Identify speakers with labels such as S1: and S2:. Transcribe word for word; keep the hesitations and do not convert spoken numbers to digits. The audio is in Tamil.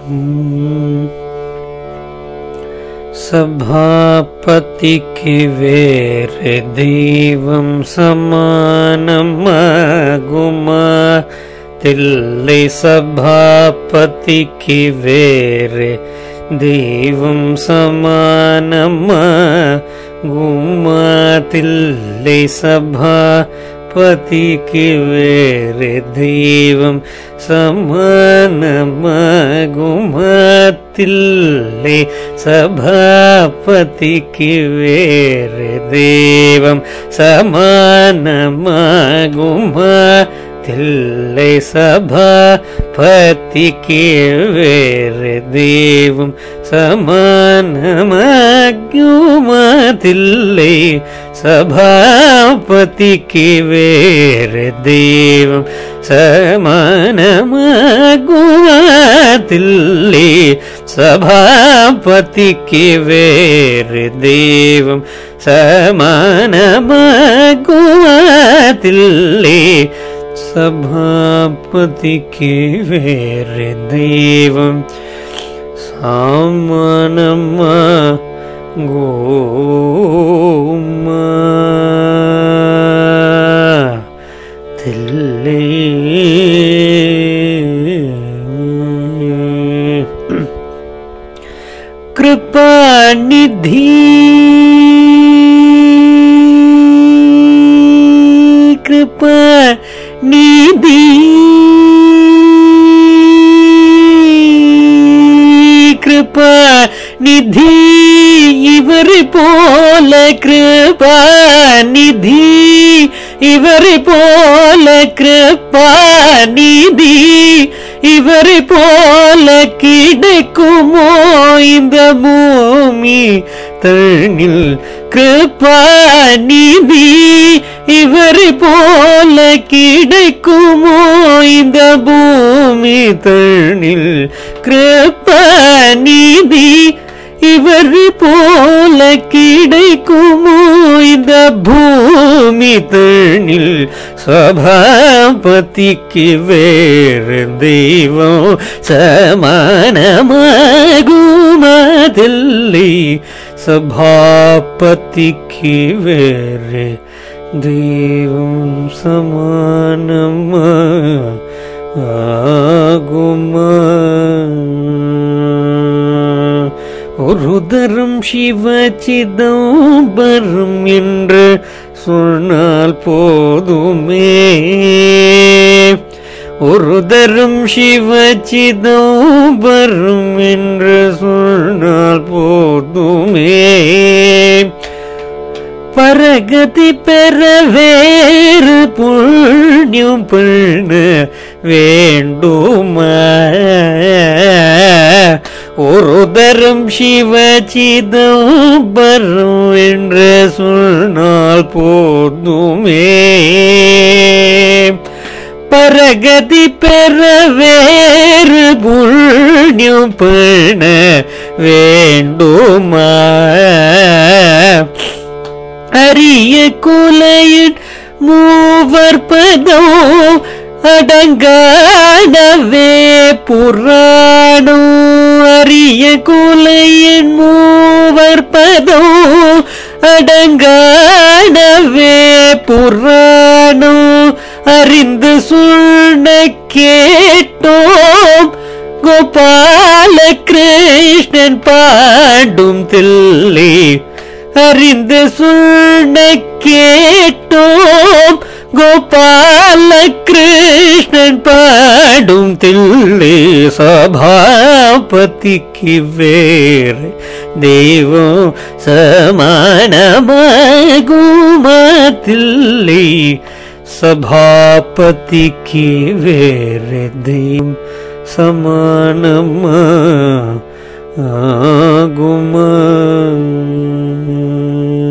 S1: సభాపతికి వేరే దైవం సమానమగుమా తిల్లై సభాపతికి వేరే దైవం సమానమగుమా తిల్లై సభాపతికి వేరే దైవం సమానమగుమా తిల్లై సభాపతికి వేరే దైవం సమానమగుమా తిల్లై సభాపతికి వేరే దైవం సమానమగుమా తిల్లై సభాపతికి వేరే దైవం సమానమగుమా తిల్లై సభాపతికి వేరే దైవం సమానమగుమా తిల్లై సభాపతికి వేరే దైవం సమానమగుమా తిల్లై కృపానిధి కృపానిధి కృపానిధి ఇవరి పోల కృపానిధి ఇవరి పోల కృపానిధి இவரை போல கிடைக்குமோ இந்த பூமி தண்ணில் கிருபாநிதி இவரை போல கிடைக்குமோ இந்த பூமி தண்ணில் கிருபாநிதி இவரை போல கிடைக்குமோ இந்த பூமி தண்ணில் சபாபதிக்கு வேறு தெய்வம் சமானமகுமா தில்லை சபாபதிக்கு வேறு தெய்வம் சமானமகுமா ஒரு தரம் சிவசிதம்பரம் என்று சொன்னால் போதுமே ஒரு தரம் சிவசிதம்பரம் என்று சொன்னால் போதுமே பரகதி பெற வேறு புண்ணியம் பண்ண வேண்டுமா ஒரு தரம் சிவசிதம்பரம் என்று சொன்னால் போதுமே பரகதி பெற வேறு புண்ணியம் பண்ண வேண்டுமா அரிய குலையின் மூவர் பதம் அடங்கானவே புராணம் அரிய குலையின் மூவர் பதம் அடங்கானவே புராணம் அறிந்து சுண்ண கேட்டோம் கோபால கிருஷ்ணன் பாடும் தில்லை அறிந்து சுண்ண கேட்டோம் கோபால கிருஷ்ணன் பாடும் தில்லை சபாபதிக்கு வேறு தெய்வம் சமானமகுமா தில்லை சபாபதிக்கு வேறு தெய்வம் சமானமகுமா. ஆகுமா